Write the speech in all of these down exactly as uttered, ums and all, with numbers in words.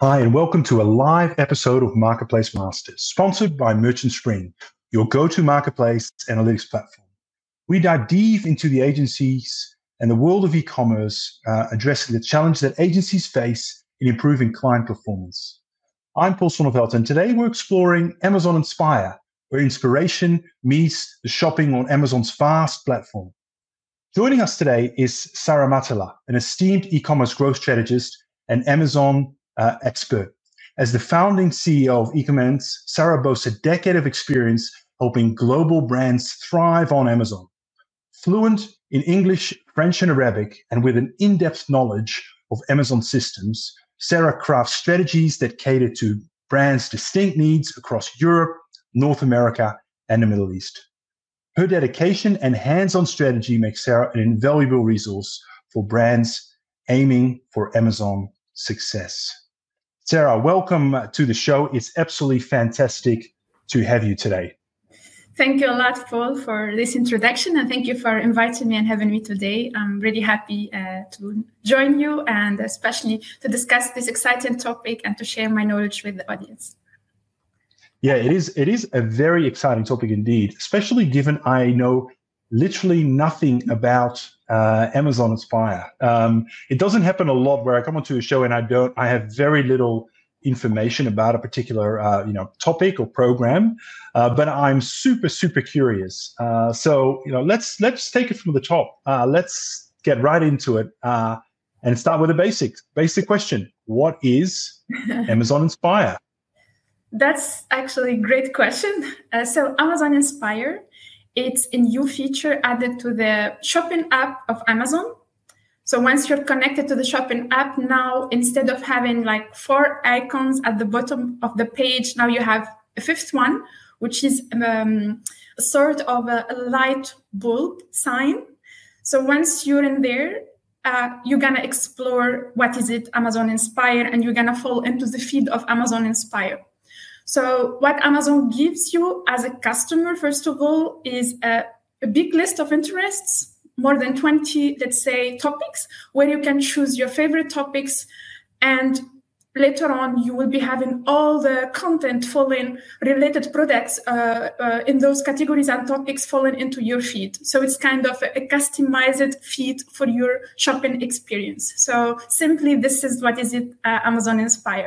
Hi, and welcome to a live episode of Marketplace Masters, sponsored by Merchant Spring, your go-to marketplace analytics platform. We dive deep into the agencies and the world of e-commerce, uh, addressing the challenge that agencies face in improving client performance. I'm Paul Sonneveld, and today we're exploring Amazon Inspire, where inspiration meets the shopping on Amazon's vast platform. Joining us today is Sarah Mattila, an esteemed e-commerce growth strategist and Amazon Uh, expert. As the founding C E O of eCommerce, Sarah boasts a decade of experience helping global brands thrive on Amazon. Fluent in English, French, and Arabic, and with an in-depth knowledge of Amazon systems, Sarah crafts strategies that cater to brands' distinct needs across Europe, North America, and the Middle East. Her dedication and hands-on strategy make Sarah an invaluable resource for brands aiming for Amazon success. Sarah, welcome to the show. It's absolutely fantastic to have you today. Thank you a lot, Paul, for this introduction, and thank you for inviting me and having me today. I'm really happy uh, to join you, and especially to discuss this exciting topic and to share my knowledge with the audience. Yeah, it is. It is a very exciting topic indeed, especially given I know literally nothing about uh, Amazon Inspire. Um, it doesn't happen a lot where I come onto a show and I don't. I have very little information about a particular, uh, you know, topic or program, uh, but I'm super, super curious. Uh, so, you know, let's let's take it from the top. Uh, let's get right into it uh, and start with a basic basic question: what is Amazon Inspire? That's actually a great question. Uh, so, Amazon Inspire. It's a new feature added to the shopping app of Amazon. So once you're connected to the shopping app, now instead of having like four icons at the bottom of the page, now you have a fifth one, which is um, a sort of a, a light bulb sign. So once you're in there, uh, you're going to explore what is it, Amazon Inspire, and you're going to fall into the feed of Amazon Inspire. So what Amazon gives you as a customer, first of all, is a, a big list of interests, more than twenty, let's say, topics, where you can choose your favorite topics. And later on, you will be having all the content falling, related products uh, uh, in those categories and topics falling into your feed. So it's kind of a, a customized feed for your shopping experience. So simply, this is what is it, uh, Amazon Inspire.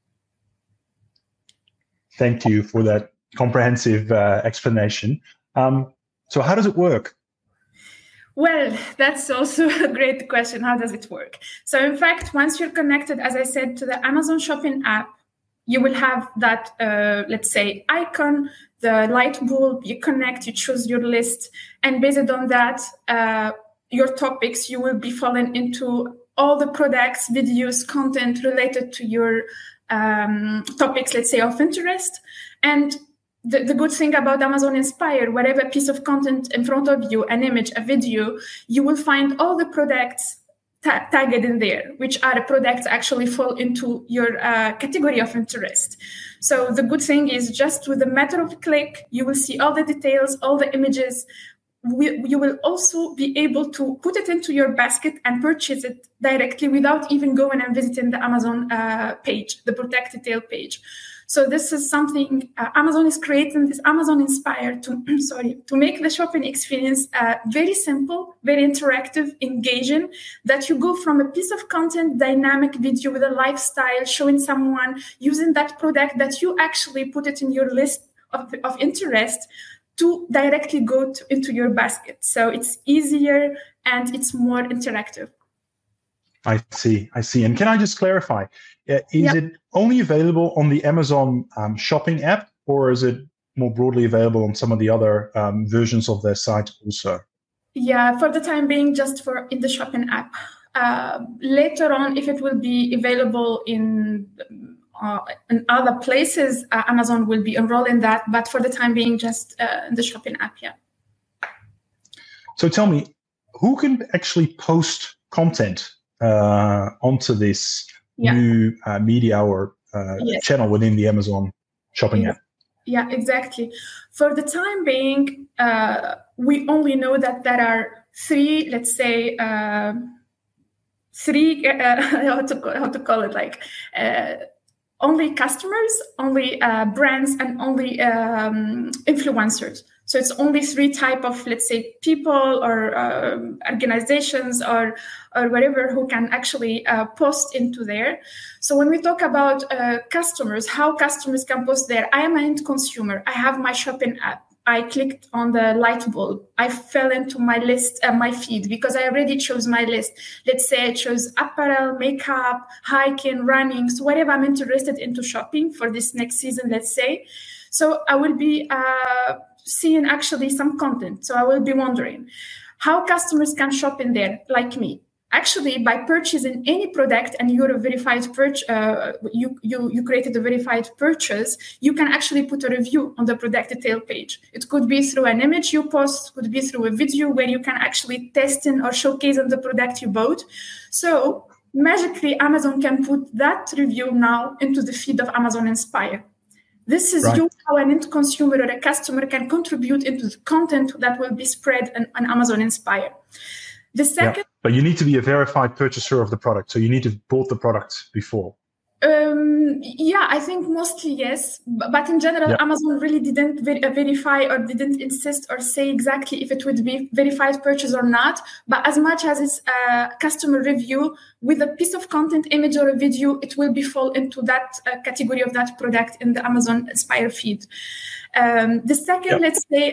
Thank you for that comprehensive uh, explanation. Um, so how does it work? Well, that's also a great question. How does it work? So in fact, once you're connected, as I said, to the Amazon shopping app, you will have that, uh, let's say, icon, the light bulb, you connect, you choose your list. And based on that, uh, your topics, you will be falling into all the products, videos, content related to your um, topics, let's say, of interest. And the, the good thing about Amazon Inspire, whatever piece of content in front of you, an image, a video, you will find all the products ta- tagged in there, which are the products actually fall into your uh, category of interest. So the good thing is just with a matter of click, you will see all the details, all the images. We, you will also be able to put it into your basket and purchase it directly without even going and visiting the Amazon uh, page, the product detail page. So this is something uh, Amazon is creating, this Amazon Inspire to sorry to make the shopping experience uh, very simple, very interactive, engaging. That you go from a piece of content, dynamic video with a lifestyle, showing someone using that product that you actually put it in your list of, of interest, to directly go to, into your basket. So it's easier and it's more interactive. I see, I see. And can I just clarify, uh, is yep. it only available on the Amazon um, shopping app, or is it more broadly available on some of the other um, versions of their site also? Yeah, for the time being, just for in the shopping app. Uh, later on, if it will be available in Uh, in other places, uh, Amazon will be enrolling that, but for the time being, just uh, the shopping app, yeah. So tell me, who can actually post content uh, onto this yeah. new uh, media or uh, yes. channel within the Amazon shopping yeah. app? Yeah, exactly. For the time being, uh, we only know that there are three, let's say, uh, three, uh, how to how to call it, like. Uh, only customers, only uh, brands, and only um, influencers. So it's only three type of, let's say, people or uh, organizations or or whatever who can actually uh, post into there. So when we talk about uh, customers, how customers can post there, I am an end consumer. I have my shopping app. I clicked on the light bulb. I fell into my list, uh, my feed, because I already chose my list. Let's say I chose apparel, makeup, hiking, running, so whatever I'm interested into shopping for this next season, let's say. So I will be uh, seeing actually some content. So I will be wondering how customers can shop in there, like me. Actually, by purchasing any product and you're a verified purchase, uh, you, you you created a verified purchase, you can actually put a review on the product detail page. It could be through an image you post, could be through a video where you can actually test in or showcase on the product you bought. So magically, Amazon can put that review now into the feed of Amazon Inspire. This is right. you, how an end consumer or a customer can contribute into the content that will be spread on, on Amazon Inspire. The second. Yeah. But you need to be a verified purchaser of the product. So you need to have bought the product before. Um, yeah, I think mostly yes. But in general, yeah. Amazon really didn't ver- verify or didn't insist or say exactly if it would be verified purchase or not. But as much as it's a customer review with a piece of content, image or a video, it will be fall into that uh, category of that product in the Amazon Inspire feed. Um, the second, yep. let's say,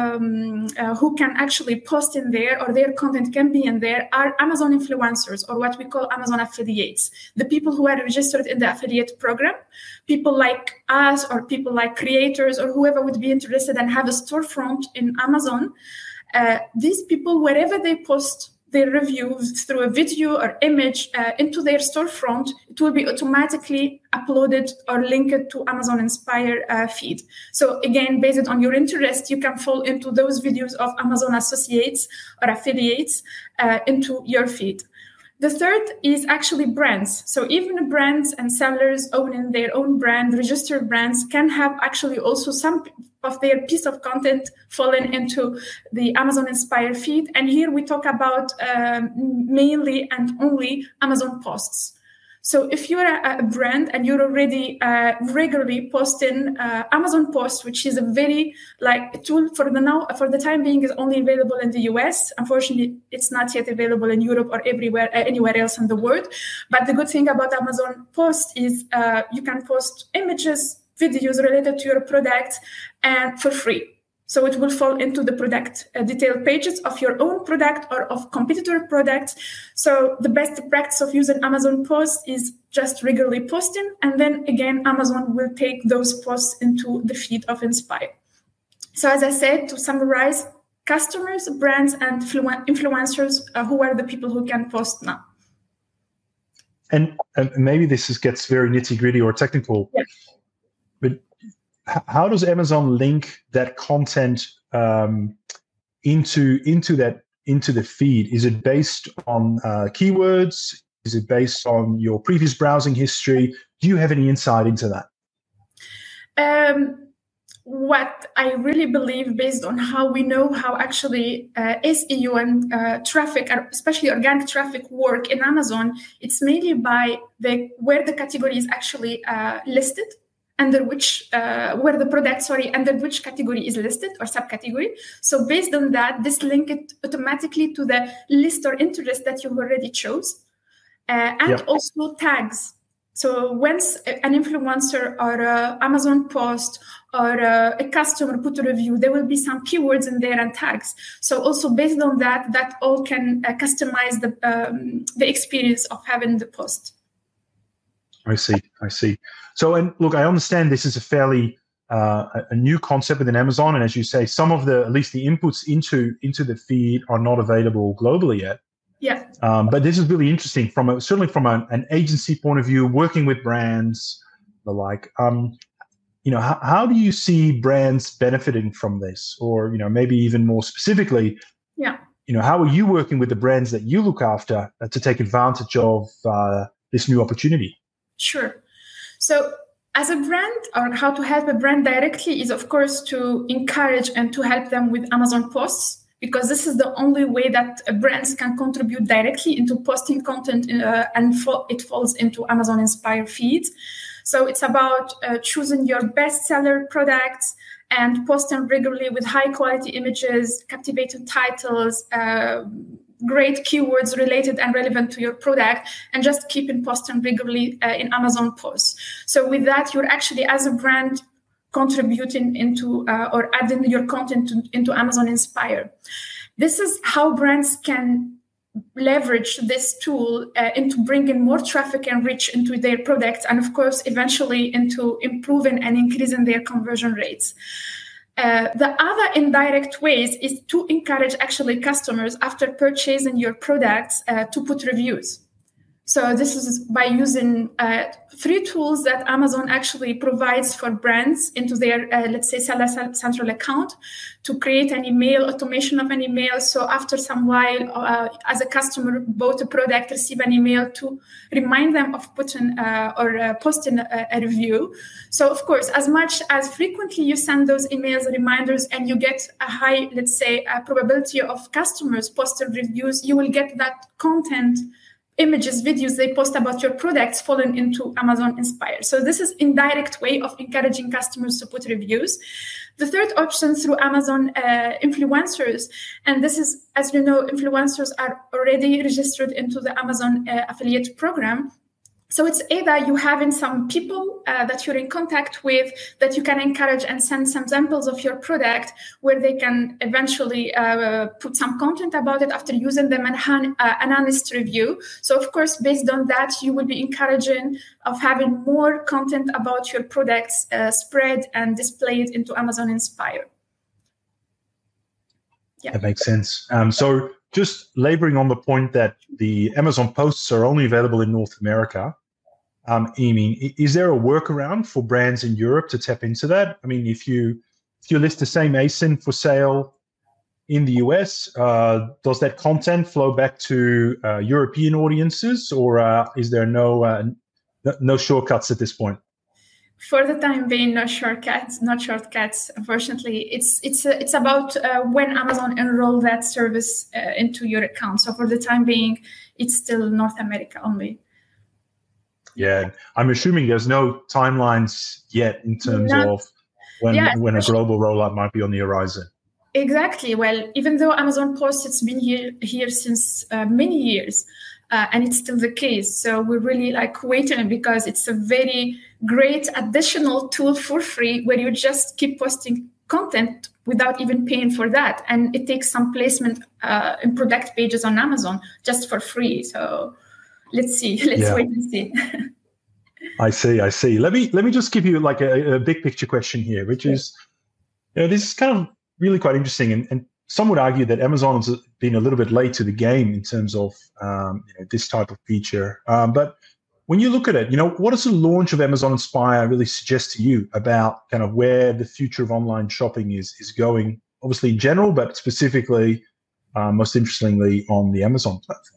um, uh, who can actually post in there or their content can be in there are Amazon influencers, or what we call Amazon affiliates. The people who are registered in the affiliate program, people like us or people like creators or whoever would be interested and have a storefront in Amazon. Uh, these people, wherever they post their reviews through a video or image uh, into their storefront, it will be automatically uploaded or linked to Amazon Inspire uh, feed. So again, based on your interest, you can fall into those videos of Amazon associates or affiliates uh, into your feed. The third is actually brands. So even brands and sellers owning their own brand, registered brands, can have actually also some of their piece of content fallen into the Amazon Inspire feed. And here we talk about um, mainly and only Amazon posts. So if you're a, a brand and you're already uh, regularly posting uh, Amazon posts, which is a very like a tool for the now for the time being is only available in the U S. Unfortunately, it's not yet available in Europe or everywhere uh, anywhere else in the world. But the good thing about Amazon posts is uh, you can post images, videos related to your product, and for free. So it will fall into the product uh, detail pages of your own product or of competitor products. So the best practice of using Amazon posts is just regularly posting. And then again, Amazon will take those posts into the feed of Inspire. So as I said, to summarize, customers, brands, and influ- influencers uh, who are the people who can post now. And, and maybe this is, gets very nitty gritty or technical, yeah. but how does Amazon link that content um, into into that into the feed? Is it based on uh, keywords? Is it based on your previous browsing history? Do you have any insight into that? Um, what I really believe, based on how we know how actually uh, S E O and uh, traffic, especially organic traffic, work in Amazon, it's mainly by the where the category is actually uh, listed. Under which, uh, where the product, sorry, under which category is listed or subcategory. So based on that, this link it automatically to the list or interest that you already chose. Uh, and yep. also tags. So once an influencer or a Amazon post or a, a customer put a review, there will be some keywords in there and tags. So also based on that, that all can uh, customize the um, the experience of having the post. I see, I see. So, and look, I understand this is a fairly uh, a new concept within Amazon, and as you say, some of the at least the inputs into into the feed are not available globally yet. Yeah. Um, but this is really interesting from a, certainly from a, an agency point of view, working with brands, the like. Um, you know, how, how do you see brands benefiting from this, or you know, maybe even more specifically, yeah. You know, how are you working with the brands that you look after uh, to take advantage of uh, this new opportunity? Sure. So as a brand, or how to help a brand directly is, of course, to encourage and to help them with Amazon posts, because this is the only way that brands can contribute directly into posting content uh, and fo- it falls into Amazon Inspire feeds. So it's about uh, choosing your bestseller products and post them regularly with high quality images, captivating titles, uh, great keywords related and relevant to your product, and just keeping posting regularly uh, in Amazon posts. So with that, you're actually, as a brand, contributing into uh, or adding your content to, into Amazon Inspire. This is how brands can leverage this tool uh, into bringing more traffic and reach into their products, and of course, eventually into improving and increasing their conversion rates. Uh, the other indirect ways is to encourage actually customers after purchasing your products uh, to put reviews. So this is by using uh, free tools that Amazon actually provides for brands into their, uh, let's say, Seller Central account to create an email, automation of an email. So after some while, uh, as a customer bought a product, receive an email to remind them of putting uh, or uh, posting a, a review. So of course, as much as frequently you send those emails, reminders, and you get a high, let's say, a probability of customers posting reviews, you will get that content, images, videos they post about your products falling into Amazon Inspire. So this is indirect way of encouraging customers to put reviews. The third option through Amazon uh, influencers. And this is, as you know, influencers are already registered into the Amazon uh, affiliate program. So it's either you having some people uh, that you're in contact with that you can encourage and send some samples of your product where they can eventually uh, put some content about it after using them and han- uh, an honest review. So of course, based on that, you will be encouraging of having more content about your products uh, spread and displayed into Amazon Inspire. Yeah. That makes sense. Um, so just laboring on the point that the Amazon posts are only available in North America. Um, I mean, is there a workaround for brands in Europe to tap into that? I mean, if you if you list the same A S I N for sale in the U S, uh, does that content flow back to uh, European audiences, or uh, is there no uh, no shortcuts at this point? For the time being, no shortcuts, not shortcuts. Unfortunately, it's it's uh, it's about uh, when Amazon enroll that service uh, into your account. So for the time being, it's still North America only. Yeah, I'm assuming there's no timelines yet in terms Not, of when yeah, when a global rollout might be on the horizon. Exactly. Well, even though Amazon Post, it's been here here since uh, many years, uh, and it's still the case. So we're really like waiting because it's a very great additional tool for free where you just keep posting content without even paying for that, and it takes some placement uh, in product pages on Amazon just for free. So. Let's see. Let's yeah. wait and see. I see. I see. Let me let me just give you like a, a big picture question here, which is, you know, this is kind of really quite interesting, and, and some would argue that Amazon's been a little bit late to the game in terms of um, you know, this type of feature. Um, but when you look at it, you know, what does the launch of Amazon Inspire really suggest to you about kind of where the future of online shopping is is going? Obviously in general, but specifically, uh, most interestingly, on the Amazon platform.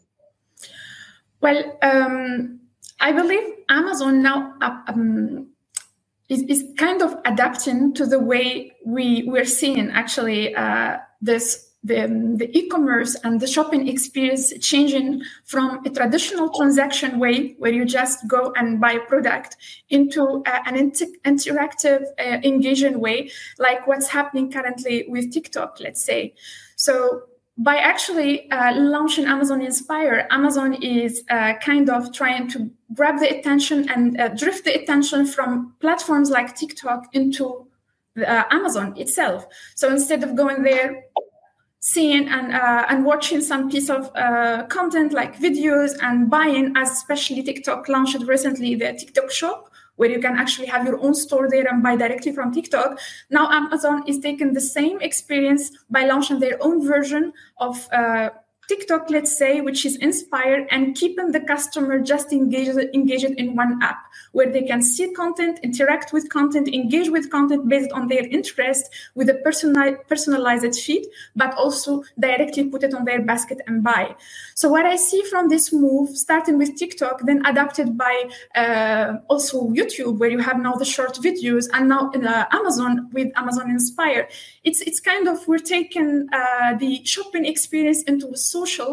Well, um, I believe Amazon now uh, um, is, is kind of adapting to the way we we're seeing actually uh, this the, the e-commerce and the shopping experience changing from a traditional transaction way where you just go and buy a product into uh, an inter- interactive, uh, engaging way, like what's happening currently with TikTok, let's say. So. By actually uh, launching Amazon Inspire, Amazon is uh, kind of trying to grab the attention and uh, drift the attention from platforms like TikTok into uh, Amazon itself. So instead of going there, seeing and uh, and watching some piece of uh, content like videos and buying, as especially TikTok launched recently the TikTok Shop, where you can actually have your own store there and buy directly from TikTok. Now Amazon is taking the same experience by launching their own version of uh, TikTok, let's say, which is Inspire, and keeping the customer just engaged, engaged in one app where they can see content, interact with content, engage with content based on their interest with a personal, personalized feed, but also directly put it on their basket and buy. So what I see from this move, starting with TikTok, then adapted by uh, also YouTube, where you have now the short videos, and now in, uh, Amazon with Amazon Inspire, it's it's kind of we're taking uh, the shopping experience into a social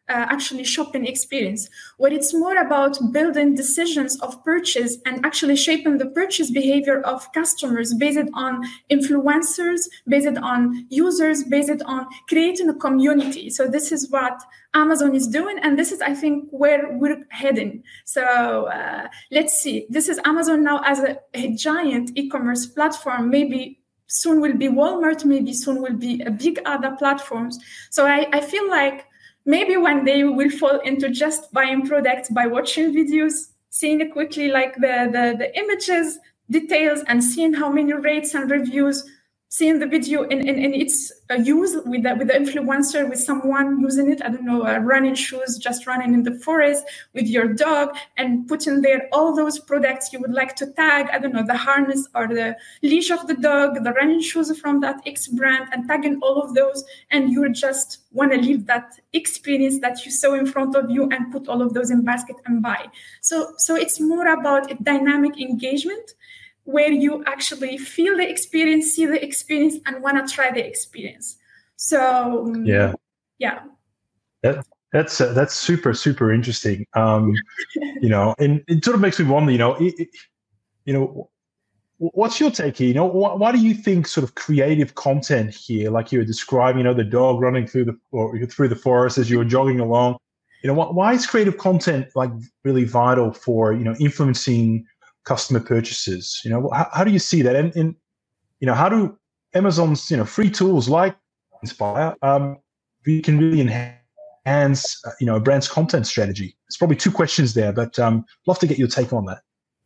uh, actually shopping experience, where it's more about building decisions of purchase and actually shaping the purchase behavior of customers based on influencers, based on users, based on creating a community. So this is what Amazon is doing, and this is, I think, where we're heading. So uh, let's see. This is Amazon now as a, a giant e-commerce platform. Maybe soon will be Walmart, maybe soon will be a big other platforms. So I, I feel like maybe one day we will fall into just buying products by watching videos, seeing it quickly like the, the, the images, details, and seeing how many rates and reviews, seeing the video in, in, in its uh, use with the, with the influencer, with someone using it, I don't know, uh, running shoes, just running in the forest with your dog, and putting there all those products you would like to tag, I don't know, the harness or the leash of the dog, the running shoes from that X brand, and tagging all of those, and you just want to leave that experience that you saw in front of you and put all of those in basket and buy. So, so it's more about a dynamic engagement, where you actually feel the experience, see the experience, and want to try the experience. So yeah, yeah, that, that's uh, that's super super interesting. Um, you know, and it sort of makes me wonder. You know, it, it, you know, what's your take here? You know, why, why do you think sort of creative content here, like you were describing, you know, the dog running through the or through the forest as you were jogging along? You know, why, why is creative content like really vital for, you know, influencing customer purchases? You know, how, how do you see that? And, and, you know, how do Amazon's, you know, free tools like Inspire, um, we can really enhance, uh, you know, a brand's content strategy? It's probably two questions there, but um, love to get your take on that.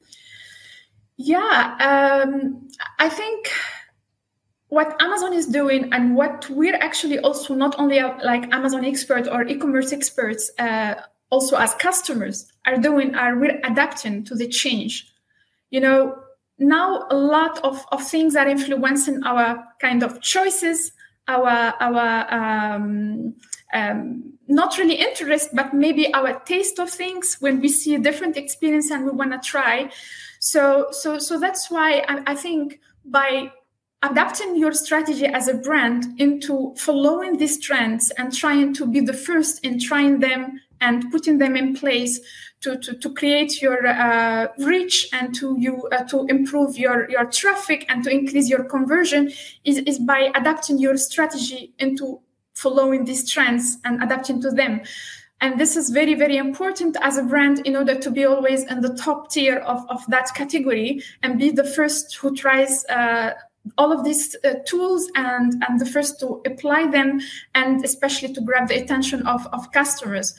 Yeah, um, I think what Amazon is doing and what we're actually also not only uh, like Amazon experts or e-commerce experts, uh, also as customers are doing, are we're adapting to the change. You know, now a lot of, of things are influencing our kind of choices, our our um, um, not really interest, but maybe our taste of things when we see a different experience and we want to try. So so so that's why I, I think by adapting your strategy as a brand into following these trends and trying to be the first in trying them and putting them in place to, to, to create your uh, reach and to you uh, to improve your, your traffic and to increase your conversion is, is by adapting your strategy into following these trends and adapting to them. And this is very, very important as a brand in order to be always in the top tier of, of that category and be the first who tries uh, all of these uh, tools and, and the first to apply them, and especially to grab the attention of, of customers.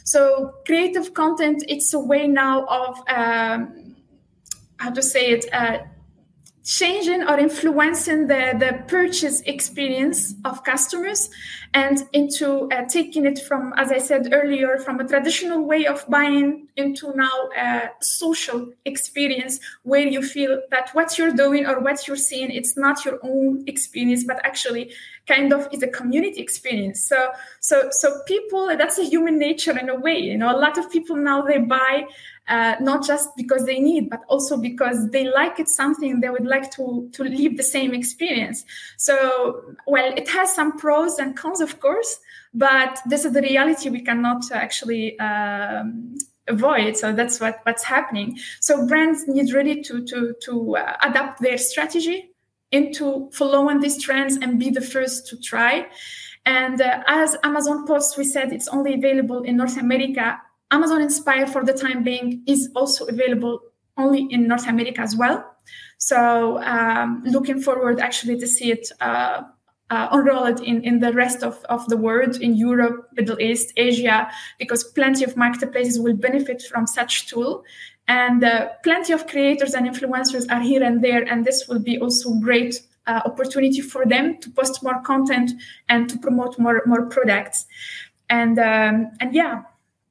So creative content, it's a way now of, um, how to say it, uh, changing or influencing the, the purchase experience of customers and into uh, taking it from, as I said earlier, from a traditional way of buying into now a social experience where you feel that what you're doing or what you're seeing, it's not your own experience, but actually kind of is a community experience. So, so, so people, that's a human nature in a way. You know, a lot of people now, they buy Uh, not just because they need, but also because they like it something, they would like to, to live the same experience. So, well, it has some pros and cons, of course, but this is the reality we cannot actually um, avoid. So that's what, what's happening. So brands need really to, to, to uh, adapt their strategy into following these trends and be the first to try. And uh, as Amazon Post, we said it's only available in North America. Amazon Inspire, for the time being, is also available only in North America as well. So um, looking forward actually to see it uh, uh, unrolled in, in the rest of, of the world, in Europe, Middle East, Asia, because plenty of marketplaces will benefit from such tool. And uh, plenty of creators and influencers are here and there, and this will be also great uh, opportunity for them to post more content and to promote more, more products. And um, and yeah.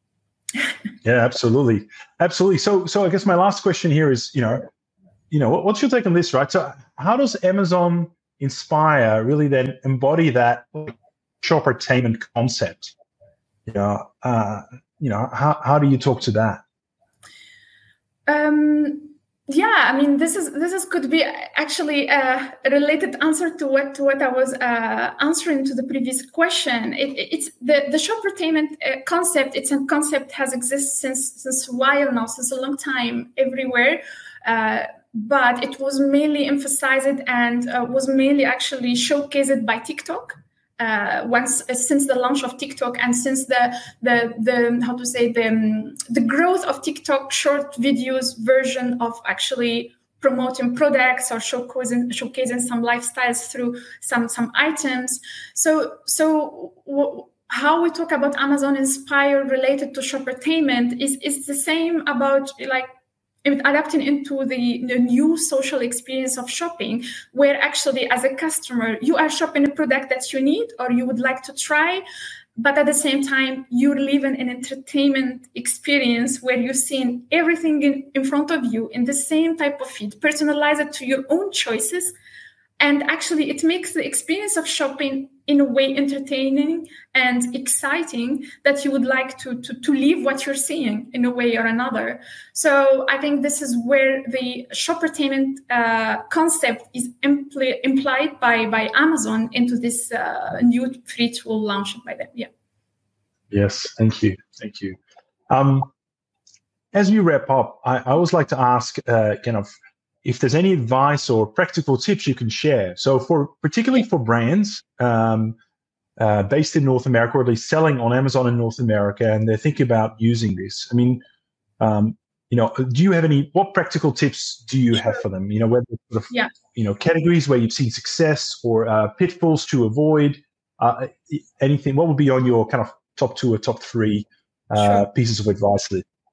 Yeah, absolutely. Absolutely. So, so I guess my last question here is, you know, you know, what's your take on this, right? So how does Amazon Inspire really then embody that shoppertainment concept? You know, uh, you know, how, how do you talk to that? Um, Yeah, I mean, this is this is could be actually a related answer to what to what I was uh, answering to the previous question. It, it's the the shoppertainment uh, concept. It's a concept has existed since since a while now, since a long time everywhere. Uh, but it was mainly emphasized and uh, was mainly actually showcased by TikTok. Uh, once uh, since the launch of TikTok and since the the the how to say the um, the growth of TikTok short videos version of actually promoting products or showcasing showcasing some lifestyles through some some items. So so. W- how we talk about Amazon Inspire related to shoppertainment is is the same about like adapting into the, the new social experience of shopping, where actually as a customer, you are shopping a product that you need or you would like to try, but at the same time, you're living an entertainment experience where you're seeing everything in, in front of you in the same type of feed, personalized to your own choices. And actually, it makes the experience of shopping in a way entertaining and exciting that you would like to, to, to live what you're seeing in a way or another. So I think this is where the shoppertainment uh, concept is impl- implied by, by Amazon into this uh, new free tool launched by them. Yeah. Yes, thank you. Thank you. Um, as we wrap up, I, I always like to ask uh, kind of, if there's any advice or practical tips you can share. So for particularly for brands um, uh, based in North America, or at least selling on Amazon in North America, and they're thinking about using this. I mean, um, you know, do you have any, what practical tips do you have for them? You know, whether it's sort of, yeah. you know, categories where you've seen success or uh, pitfalls to avoid, uh, anything, what would be on your kind of top two or top three uh, sure. pieces of advice?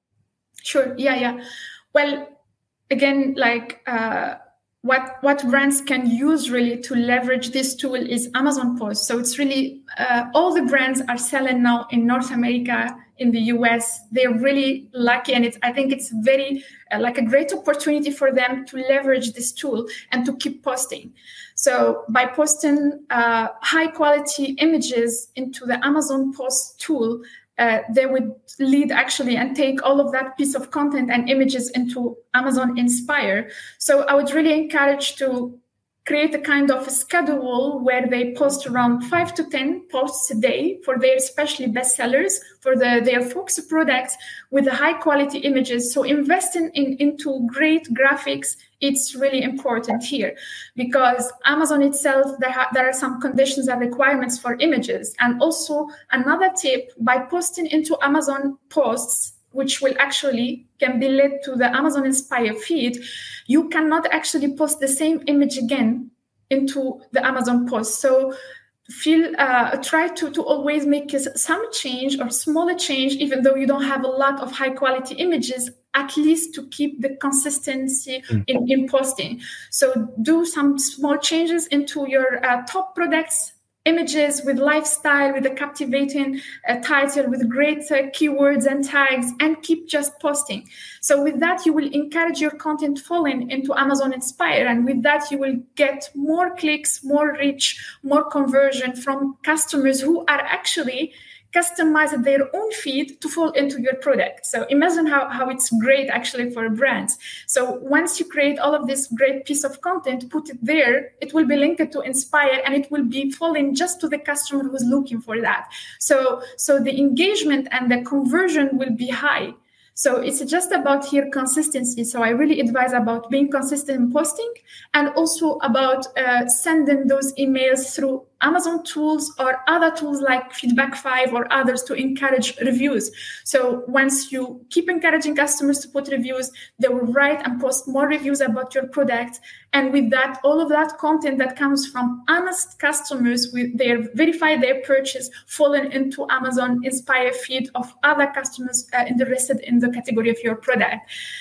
Sure. Yeah, yeah. Well, again, like uh, what what brands can use really to leverage this tool is Amazon Post. So it's really uh, all the brands are selling now in North America, in the U S. They're really lucky, and it's I think it's very uh, like a great opportunity for them to leverage this tool and to keep posting. So by posting uh, high quality images into the Amazon Post tool, Uh, they would lead actually and take all of that piece of content and images into Amazon Inspire. So I would really encourage to create a kind of a schedule where they post around five to ten posts a day for their especially bestsellers, for the, their focus products with the high quality images. So investing in, into great graphics, it's really important here because Amazon itself, there, ha- there are some conditions and requirements for images. And also another tip, by posting into Amazon Posts, which will actually can be led to the Amazon Inspire feed, you cannot actually post the same image again into the Amazon Post. So feel uh, try to, to always make some change or smaller change, even though you don't have a lot of high quality images, at least to keep the consistency mm. in, in posting. So do some small changes into your uh, top products, images with lifestyle, with a captivating uh, title, with great uh, keywords and tags, and keep just posting. So with that, you will encourage your content falling into Amazon Inspire. And with that, you will get more clicks, more reach, more conversion from customers who are actually customize their own feed to fall into your product. So imagine how, how it's great actually for brands. So once you create all of this great piece of content, put it there, it will be linked to Inspire and it will be falling just to the customer who's looking for that. So, so the engagement and the conversion will be high. So it's just about here consistency. So I really advise about being consistent in posting and also about uh, sending those emails through Amazon tools or other tools like Feedback five or others to encourage reviews. So once you keep encouraging customers to put reviews, they will write and post more reviews about your product. And with that, all of that content that comes from honest customers with their verify their purchase falling into Amazon Inspire feed of other customers uh, interested in the category of your product.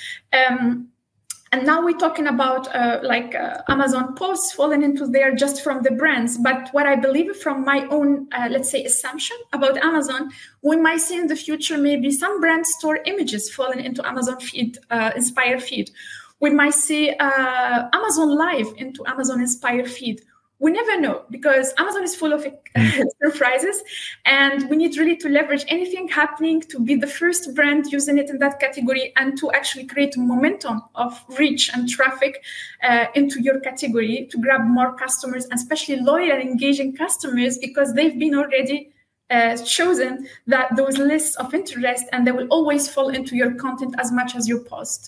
Um, And now we're talking about uh, like uh, Amazon posts falling into there just from the brands. But what I believe from my own, uh, let's say, assumption about Amazon, we might see in the future maybe some brand store images falling into Amazon feed, uh, Inspire feed. We might see uh, Amazon Live into Amazon Inspire feed. we never know, because Amazon is full of surprises, and we need really to leverage anything happening to be the first brand using it in that category, and to actually create momentum of reach and traffic uh, into your category to grab more customers, and especially loyal and engaging customers, because they've been already uh, chosen that those lists of interest, and they will always fall into your content as much as you post.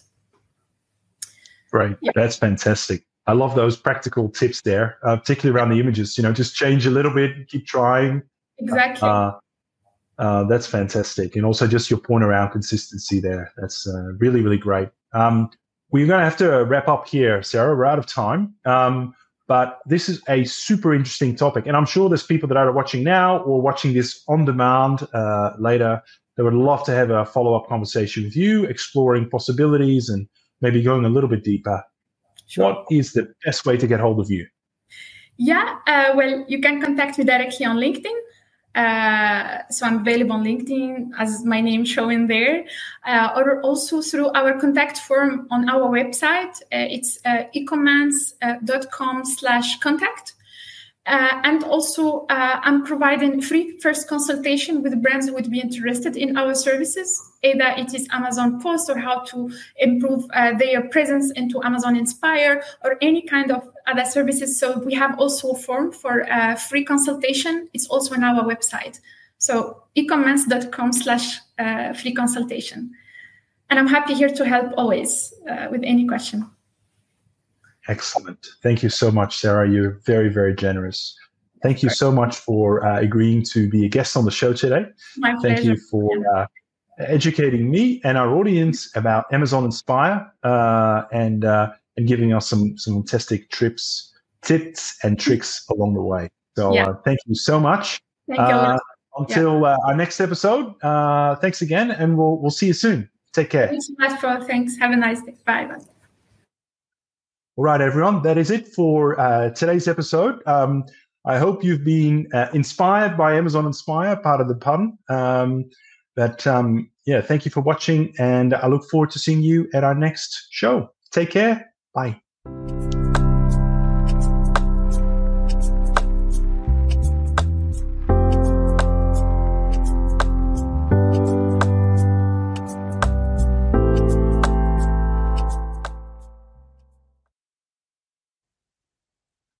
Right. Yeah. That's fantastic. I love those practical tips there, uh, particularly around the images. You know, just change a little bit, keep trying. Exactly. Uh, uh, that's fantastic. And also just your point around consistency there. That's uh, really, really great. Um, we're going to have to wrap up here, Sarah. We're out of time. Um, but this is a super interesting topic. And I'm sure there's people that are watching now or watching this on demand uh, later that would love to have a follow-up conversation with you, exploring possibilities and maybe going a little bit deeper. Sure. What is the best way to get hold of you? Yeah, uh, well, you can contact me directly on LinkedIn. Uh, so I'm available on LinkedIn as my name showing there, uh, or also through our contact form on our website. Uh, it's uh, ecomance.com slash contact. Uh, and also, uh, I'm providing free first consultation with brands who would be interested in our services. Either it is Amazon Post or how to improve uh, their presence into Amazon Inspire or any kind of other services. So we have also a form for uh, free consultation. It's also on our website. So ecomance.com slash uh, free consultation. And I'm happy here to help always uh, with any question. Excellent. Thank you so much, Sarah. You're very, very generous. Thank you so much for uh, agreeing to be a guest on the show today. My Thank pleasure. you for uh, educating me and our audience about Amazon Inspire uh, and uh, and giving us some some fantastic trips, tips, and tricks along the way. So yeah. uh, thank you so much. Thank you. Uh, until yeah. uh, our next episode. Uh, thanks again, and we'll we'll see you soon. Take care. Thanks so much, for Thanks. Have a nice day. Bye. Bye. All right, everyone. That is it for uh, today's episode. Um, I hope you've been uh, inspired by Amazon Inspire, part of the pun. Um, but um, yeah, thank you for watching, and I look forward to seeing you at our next show. Take care. Bye.